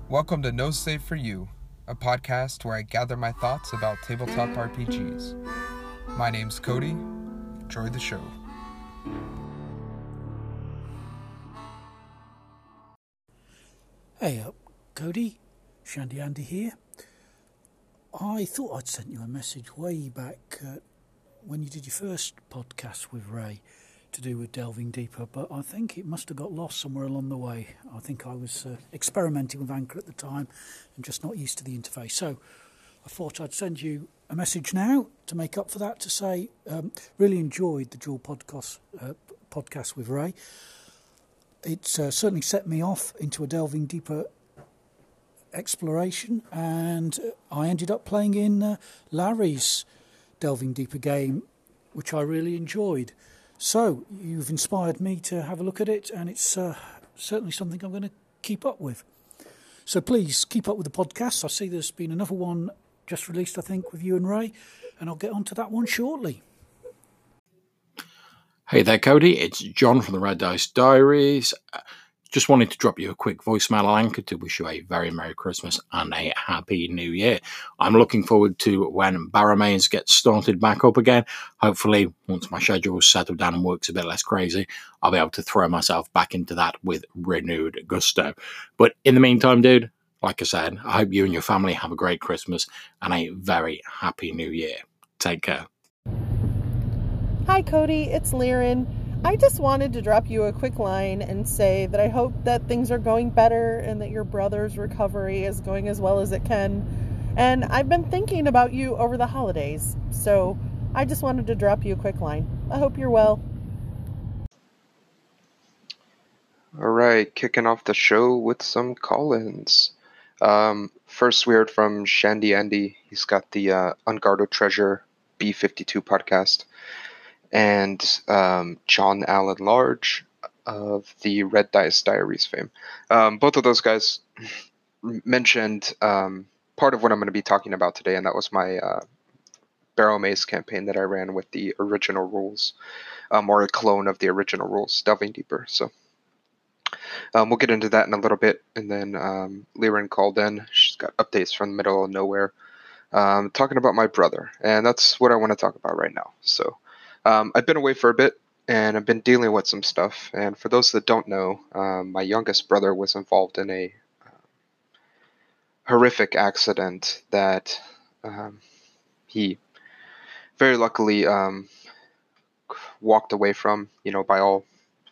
Welcome to No Save For You, a podcast where I gather my thoughts about tabletop RPGs. My name's Cody. Enjoy the show. Hey up, Cody. Shandy Andy here. I thought I'd sent you a message way back when you did your first podcast with Ray to do with Delving Deeper, but I think it must have got lost somewhere along the way. I think I was experimenting with Anchor at the time and just not used to the interface. So I thought I'd send you a message now to make up for that, to say really enjoyed the dual podcast with Ray. It's certainly set me off into a Delving Deeper exploration, and I ended up playing in Larry's Delving Deeper game, which I really enjoyed. So you've inspired me to have a look at it, and it's certainly something I'm going to keep up with. So please keep up with the podcast. I see there's been another one just released, I think, with you and Ray, and I'll get onto that one shortly. Hey there, Cody. It's John from the Red Dice Diaries. Just wanted to drop you a quick voicemail on Anchor to wish you a very Merry Christmas and a Happy New Year. I'm looking forward to when Barrowmaze gets started back up again. Hopefully, once my schedule's settled down and works a bit less crazy, I'll be able to throw myself back into that with renewed gusto. But in the meantime, dude, like I said, I hope you and your family have a great Christmas and a very Happy New Year. Take care. Hi Cody, it's Liren. I just wanted to drop you a quick line and say that I hope that things are going better and that your brother's recovery is going as well as it can. And I've been thinking about you over the holidays, so I just wanted to drop you a quick line. I hope you're well. All right, kicking off the show with some call-ins. First, we heard from Shandy Andy. He's got the Unguarded Treasure B52 podcast. And John Allen Large of the Red Dice Diaries fame. Both of those guys mentioned part of what I'm going to be talking about today, and that was my Barrowmaze campaign that I ran with the original rules, or a clone of the original rules, Delving Deeper. So we'll get into that in a little bit, and then Liren called in. She's got updates from the middle of nowhere, talking about my brother, and that's what I want to talk about right now. So I've been away for a bit, and I've been dealing with some stuff. And for those that don't know, my youngest brother was involved in a horrific accident that he very luckily walked away from, by all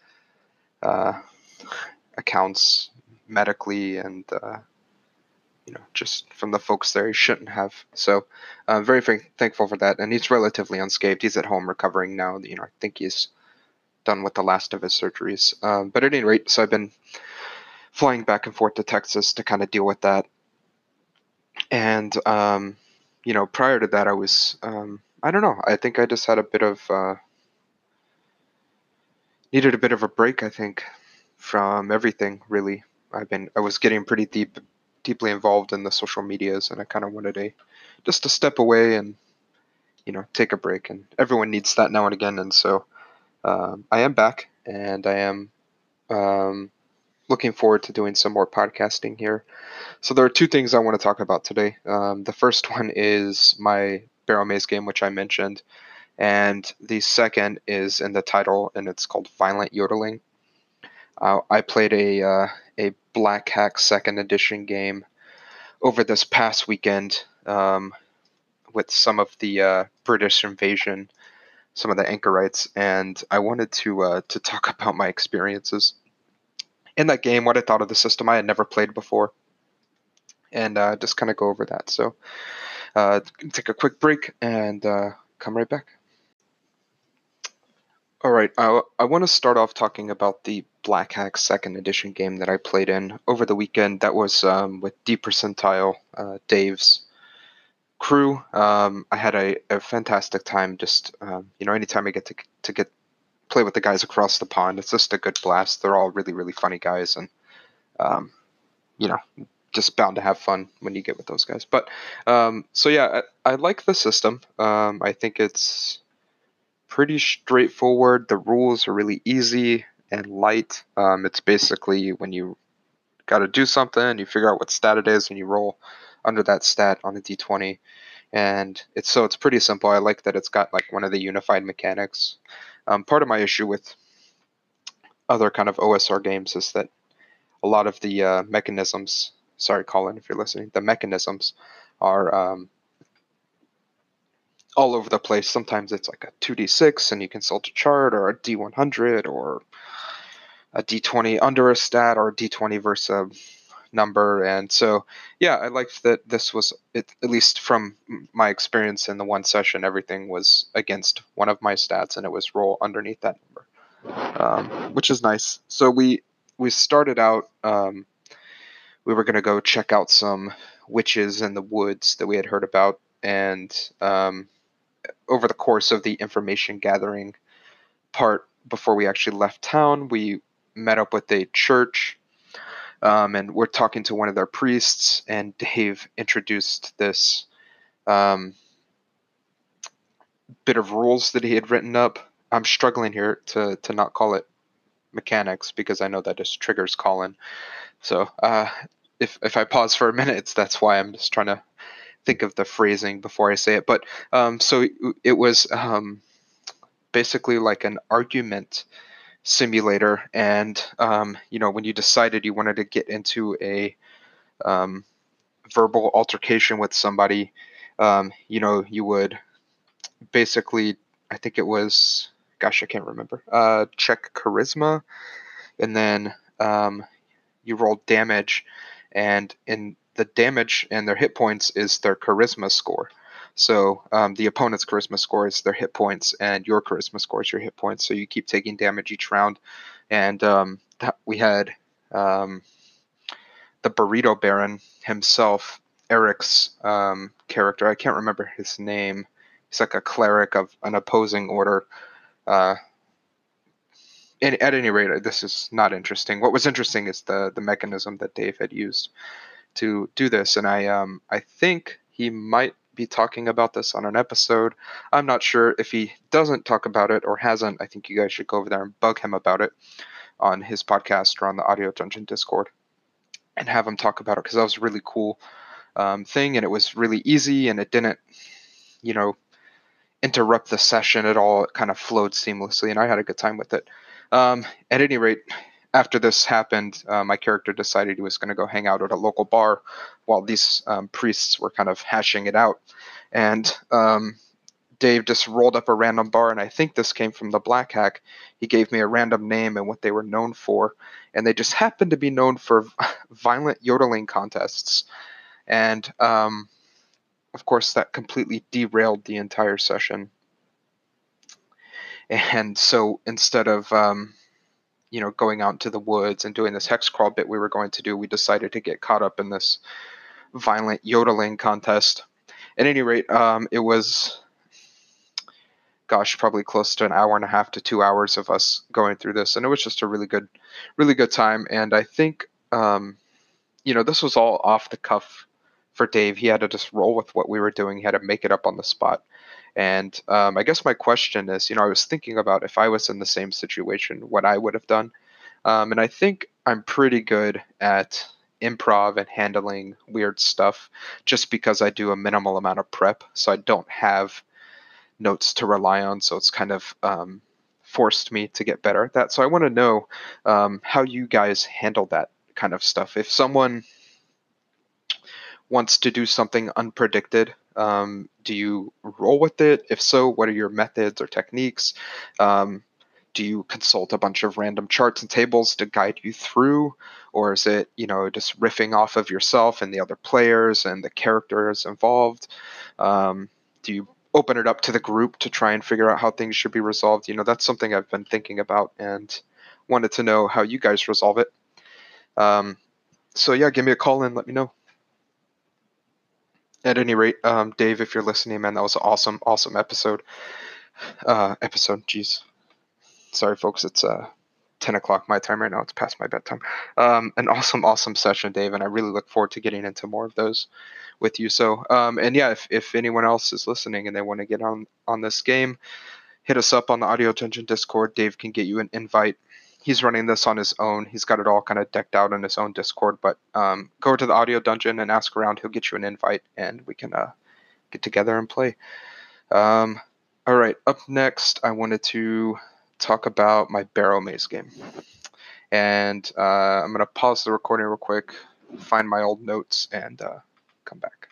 accounts, medically and just from the folks there, he shouldn't have. So I'm very thankful for that. And he's relatively unscathed. He's at home recovering now. I think he's done with the last of his surgeries. But at any rate, so I've been flying back and forth to Texas to kind of deal with that. And, prior to that, I was, I don't know. I think I just had needed a bit of a break, I think, from everything, really. I was getting pretty deeply involved in the social medias, and I kind of wanted just to step away and take a break, and everyone needs that now and again. And so I am back, and I am looking forward to doing some more podcasting here. So there are two things I want to talk about today. The first one is my Barrowmaze game, which I mentioned, and the second is in the title, and it's called Violent Yodeling. I played a Black Hack 2nd Edition game over this past weekend with some of the British invasion, some of the anchorites, and I wanted to talk about my experiences in that game, what I thought of the system. I had never played before, and just kind of go over that. So take a quick break and come right back. All right, I want to start off talking about the Black Hack 2nd Edition game that I played in over the weekend. That was with D Percentile, Dave's crew. I had a fantastic time. Just anytime I get to play with the guys across the pond, it's just a good blast. They're all really, really funny guys, and just bound to have fun when you get with those guys. But so yeah, I like the system. I think it's pretty straightforward. The rules are really easy and light. It's basically when you got to do something. You figure out what stat it is, and you roll under that stat on a d20. And it's pretty simple. I like that it's got like one of the unified mechanics. Part of my issue with other kind of OSR games is that a lot of the mechanisms. Sorry, Colin, if you're listening. The mechanisms are all over the place. Sometimes it's like a 2d6 and you consult a chart, or a d100, or a d20 under a stat, or a d20 versus a number. And so, yeah, I liked that this was, at least from my experience in the one session, everything was against one of my stats, and it was roll underneath that number, which is nice. So we started out, we were going to go check out some witches in the woods that we had heard about, and over the course of the information gathering part, before we actually left town, we met up with a church, and we're talking to one of their priests, and Dave introduced this bit of rules that he had written up. I'm struggling here to not call it mechanics, because I know that just triggers Colin. So if I pause for a minute, that's why I'm just trying to think of the phrasing before I say it. But so it was basically like an argument simulator, and when you decided you wanted to get into a verbal altercation with somebody, you would basically, I think it was, gosh, I can't remember, check charisma, and then you roll damage, and in the damage and their hit points is their charisma score. So the opponent's charisma score is their hit points, and your charisma score is your hit points. So you keep taking damage each round. And we had the Burrito Baron himself, Eric's character. I can't remember his name. He's like a cleric of an opposing order. At any rate, this is not interesting. What was interesting is the mechanism that Dave had used to do this, and I think he might be talking about this on an episode. I'm not sure. If he doesn't talk about it or hasn't, I think you guys should go over there and bug him about it on his podcast or on the Audio Dungeon Discord and have him talk about it, because that was a really cool thing, and it was really easy, and it didn't, interrupt the session at all. It kind of flowed seamlessly, and I had a good time with it. At any rate, after this happened, my character decided he was going to go hang out at a local bar while these priests were kind of hashing it out. And Dave just rolled up a random bar, and I think this came from the Black Hack. He gave me a random name and what they were known for, and they just happened to be known for violent yodeling contests. And of course, that completely derailed the entire session. And so instead of going out into the woods and doing this hex crawl bit we were going to do, we decided to get caught up in this violent yodeling contest. At any rate, it was, probably close to an hour and a half to 2 hours of us going through this, and it was just a really good time. And I think this was all off the cuff for Dave. He had to just roll with what we were doing. He had to make it up on the spot. And I guess my question is, I was thinking about if I was in the same situation, what I would have done. And I think I'm pretty good at improv and handling weird stuff, just because I do a minimal amount of prep. So I don't have notes to rely on. So it's kind of forced me to get better at that. So I want to know how you guys handle that kind of stuff. If someone wants to do something unpredicted, do you roll with it? If so, what are your methods or techniques? Do you consult a bunch of random charts and tables to guide you through? Or is it, just riffing off of yourself and the other players and the characters involved? Do you open it up to the group to try and figure out how things should be resolved? That's something I've been thinking about and wanted to know how you guys resolve it. So yeah, give me a call and let me know. At any rate, Dave, if you're listening, man, that was an awesome episode. Jeez. Sorry, folks, it's 10 o'clock my time right now. It's past my bedtime. An awesome session, Dave, and I really look forward to getting into more of those with you. So, and yeah, if anyone else is listening and they want to get on this game, hit us up on the Audio Dungeon Discord. Dave can get you an invite he's running this on his own. He's got it all kind of decked out in his own Discord. But go to the audio dungeon and ask around. He'll get you an invite, and we can get together and play. All right, up next, I wanted to talk about my Barrow Maze game. And I'm going to pause the recording real quick, find my old notes, and come back.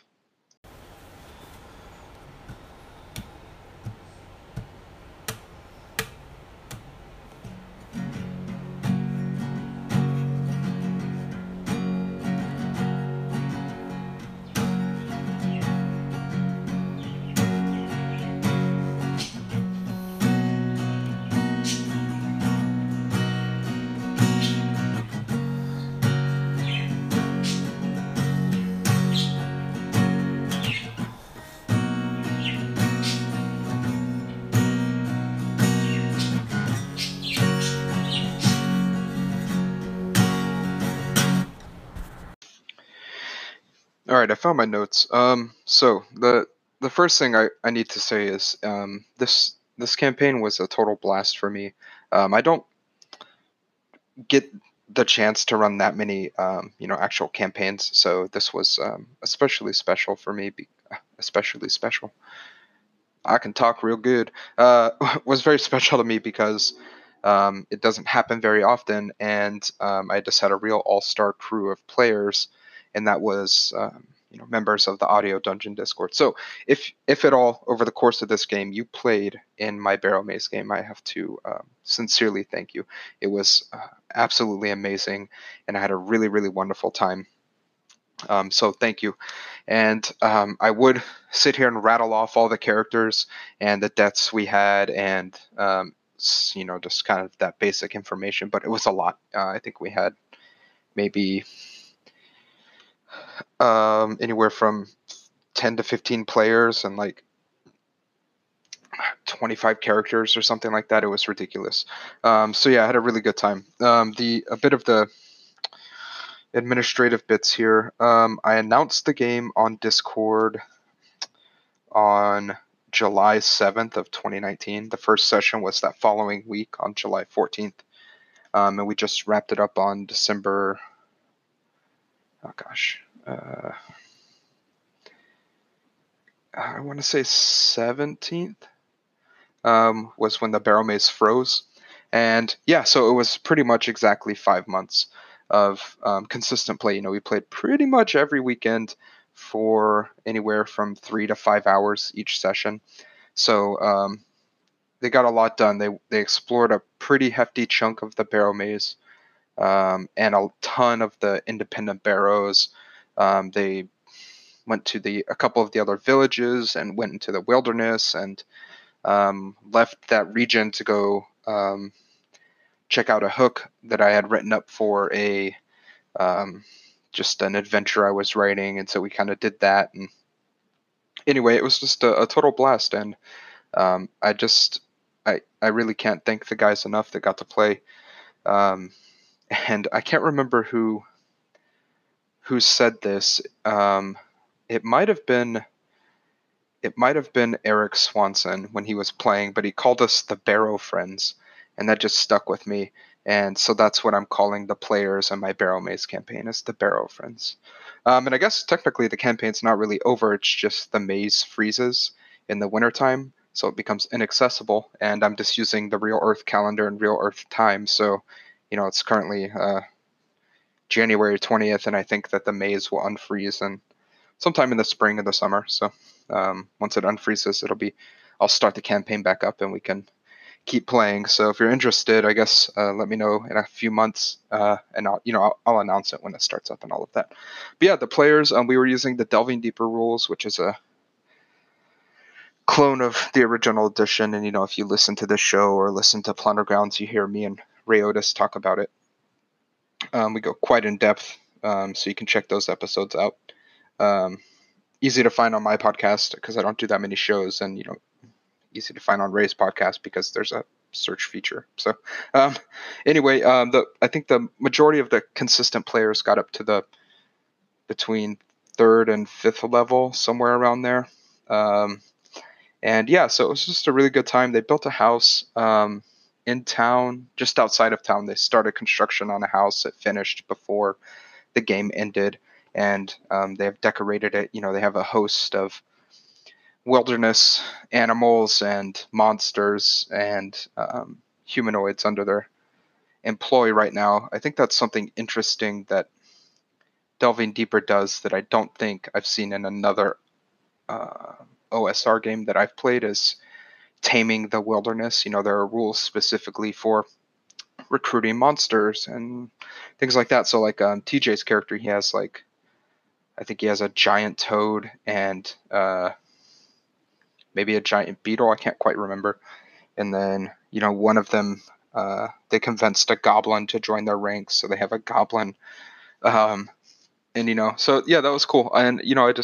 All right, I found my notes. So the first thing I need to say is this campaign was a total blast for me. I don't get the chance to run that many actual campaigns, so this was especially special for me. Especially special. I can talk real good. Was very special to me because it doesn't happen very often, and I just had a real all-star crew of players, and that was members of the Audio Dungeon Discord. So if at all over the course of this game you played in my Barrow Maze game, I have to sincerely thank you. It was absolutely amazing, and I had a really, really wonderful time. So thank you. And I would sit here and rattle off all the characters and the deaths we had, and just kind of that basic information, but it was a lot. I think we had maybe anywhere from 10 to 15 players and like 25 characters or something like that. It was ridiculous. So yeah, I had a really good time. A bit of the administrative bits here. I announced the game on Discord on July 7th of 2019. The first session was that following week on July 14th. And we just wrapped it up on December, I want to say 17th was when the Barrow Maze froze. And yeah, so it was pretty much exactly 5 months of consistent play. We played pretty much every weekend for anywhere from 3 to 5 hours each session. So they got a lot done. They explored a pretty hefty chunk of the Barrow Maze and a ton of the independent barrows. They went to a couple of the other villages and went into the wilderness and left that region to go check out a hook that I had written up for just an adventure I was writing, and so we kind of did that. And anyway, it was just a total blast, and I really can't thank the guys enough that got to play. And I can't remember who said this. It might have been Eric Swanson when he was playing, but he called us the Barrow Friends, and that just stuck with me. And so that's what I'm calling the players in my Barrow Maze campaign, is the Barrow Friends. And I guess technically the campaign's not really over. It's just the maze freezes in the wintertime, so it becomes inaccessible. And I'm just using the Real Earth calendar and Real Earth time. So, it's currently January 20th, and I think that the maze will unfreeze and sometime in the spring or the summer. So once it unfreezes, I'll start the campaign back up and we can keep playing. So if you're interested, I guess let me know in a few months, and I'll announce it when it starts up and all of that. But yeah, the players, we were using the Delving Deeper rules, which is a clone of the original edition. And if you listen to this show or listen to Plundergrounds, you hear me and Ray Otis talk about it. We go quite in depth, so you can check those episodes out. Easy to find on my podcast because I don't do that many shows, and easy to find on Ray's podcast because there's a search feature. So anyway, I think the majority of the consistent players got up to between 3rd and 5th level, somewhere around there. And yeah, so it was just a really good time. They built a house. in town, just outside of town. They started construction on a house. It finished before the game ended, and they have decorated it. They have a host of wilderness animals and monsters and humanoids under their employ right now. I think that's something interesting that Delving Deeper does that I don't think I've seen in another OSR game that I've played, is taming the wilderness. There are rules specifically for recruiting monsters and things like that. So like TJ's character, he has I think he has a giant toad and maybe a giant beetle. I can't quite remember. And then one of them, they convinced a goblin to join their ranks, so they have a goblin. And so yeah, that was cool. And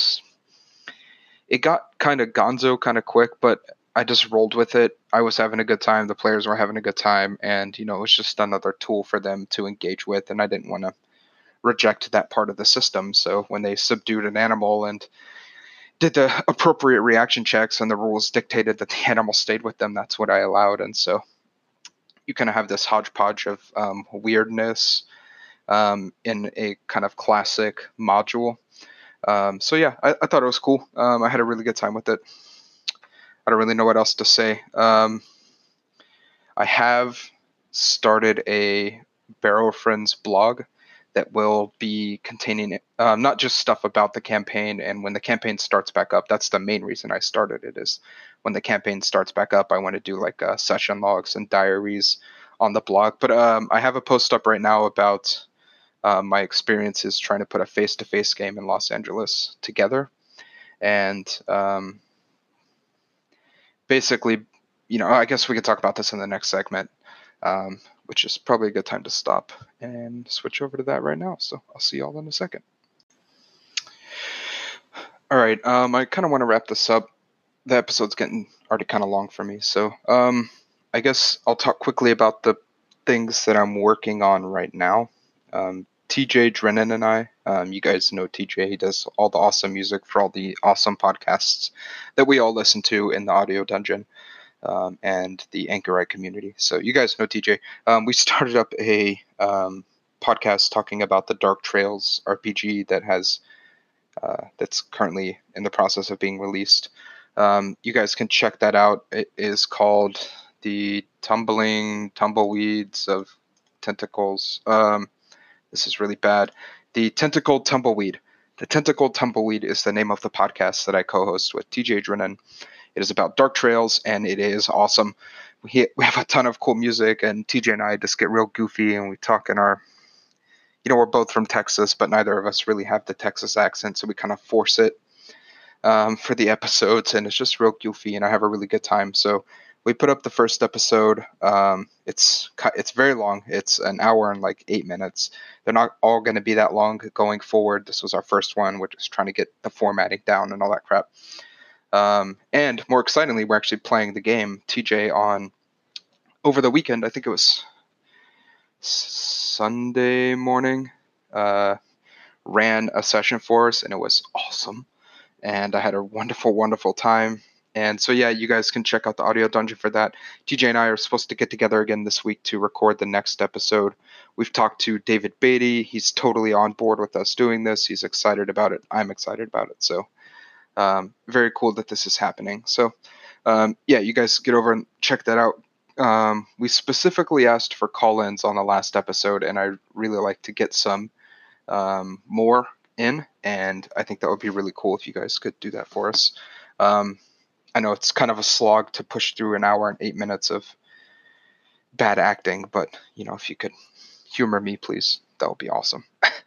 it got kind of gonzo kind of quick, but I just rolled with it. I was having a good time. The players were having a good time, and it was just another tool for them to engage with, and I didn't want to reject that part of the system. So when they subdued an animal and did the appropriate reaction checks and the rules dictated that the animal stayed with them, that's what I allowed. And so you kind of have this hodgepodge of weirdness in a kind of classic module. So yeah, I thought it was cool. I had a really good time with it. I don't really know what else to say. I have started a Barrow Friends blog that will be containing not just stuff about the campaign, and when the campaign starts back up, that's the main reason I started it, is when the campaign starts back up, I want to do like session logs and diaries on the blog. But I have a post up right now about my experiences trying to put a face-to-face game in Los Angeles together. And basically, I guess we could talk about this in the next segment, which is probably a good time to stop and switch over to that right now. So I'll see y'all in a second. All right, I kind of want to wrap this up. The episode's getting already kind of long for me, so I guess I'll talk quickly about the things that I'm working on right now. TJ Drennan and I, you guys know TJ, he does all the awesome music for all the awesome podcasts that we all listen to in the Audio Dungeon and the Anchorite community. So you guys know TJ. We started up a podcast talking about the Dark Trails RPG that has that's currently in the process of being released. You guys can check that out. It is called The Tumbling Tumbleweeds of Tentacles. This is really bad. The Tentacled Tumbleweed. The Tentacled Tumbleweed is the name of the podcast that I co-host with TJ Drennan. It is about Dark Trails, and it is awesome. We have a ton of cool music, and TJ and I just get real goofy, and we talk in our, we're both from Texas, but neither of us really have the Texas accent, so we kind of force it for the episodes, and it's just real goofy, and I have a really good time. So we put up the first episode. It's very long. It's an hour and like 8 minutes. They're not all going to be that long going forward. This was our first one. We're just trying to get the formatting down and all that crap. And more excitingly, we're actually playing the game. TJ on over the weekend, I think it was Sunday morning, ran a session for us, and it was awesome. And I had a wonderful, wonderful time. And so, yeah, you guys can check out the Audio Dungeon for that. TJ and I are supposed to get together again this week to record the next episode. We've talked to David Beatty. He's totally on board with us doing this. He's excited about it. I'm excited about it. So very cool that this is happening. So, yeah, you guys get over and check that out. We specifically asked for call-ins on the last episode, and I really like to get some more in, and I think that would be really cool if you guys could do that for us. I know it's kind of a slog to push through an hour and 8 minutes of bad acting, but if you could humor me, please, that would be awesome.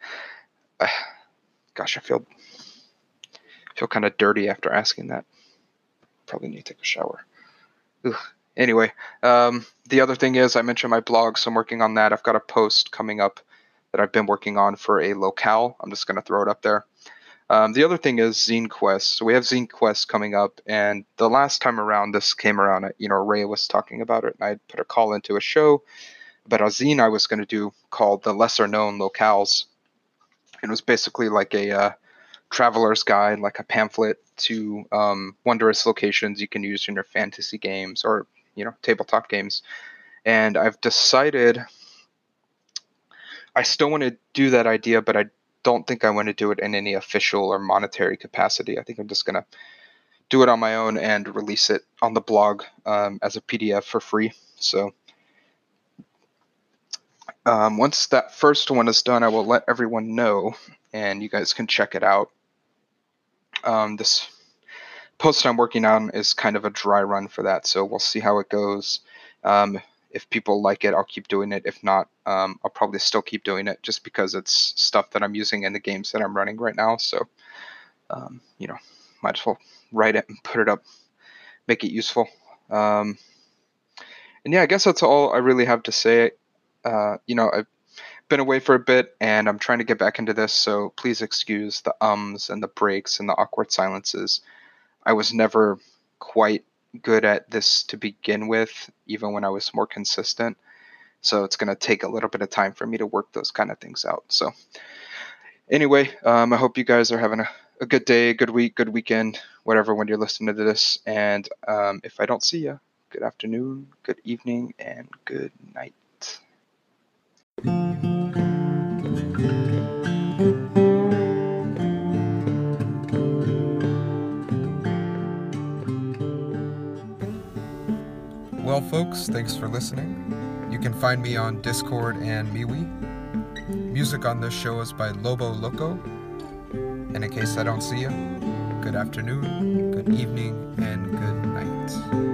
Gosh, I feel kind of dirty after asking that. Probably need to take a shower. Ugh. Anyway, the other thing is I mentioned my blog, so I'm working on that. I've got a post coming up that I've been working on for a locale. I'm just going to throw it up there. The other thing is Zine Quest. So we have Zine Quest coming up, and the last time around this came around, Ray was talking about it, and I put a call into a show about a zine I was going to do called The Lesser Known Locales. It was basically like a traveler's guide, like a pamphlet to wondrous locations you can use in your fantasy games or tabletop games. And I've decided I still want to do that idea, but I don't think I want to do it in any official or monetary capacity. I think I'm just going to do it on my own and release it on the blog as a PDF for free. So once that first one is done, I will let everyone know, and you guys can check it out. This post I'm working on is kind of a dry run for that, so we'll see how it goes. If people like it, I'll keep doing it. If not, I'll probably still keep doing it just because it's stuff that I'm using in the games that I'm running right now. So, might as well write it and put it up, make it useful. And yeah, I guess that's all I really have to say. I've been away for a bit and I'm trying to get back into this, so please excuse the ums and the breaks and the awkward silences. I was never quite good at this to begin with, even when I was more consistent. So it's going to take a little bit of time for me to work those kind of things out. So anyway, I hope you guys are having a good day, good week, good weekend, whatever, when you're listening to this. And if I don't see you, good afternoon, good evening, and good night. Well, folks, thanks for listening. You can find me on Discord and MeWe. Music on this show is by Lobo Loco. And in case I don't see you, good afternoon, good evening, and good night.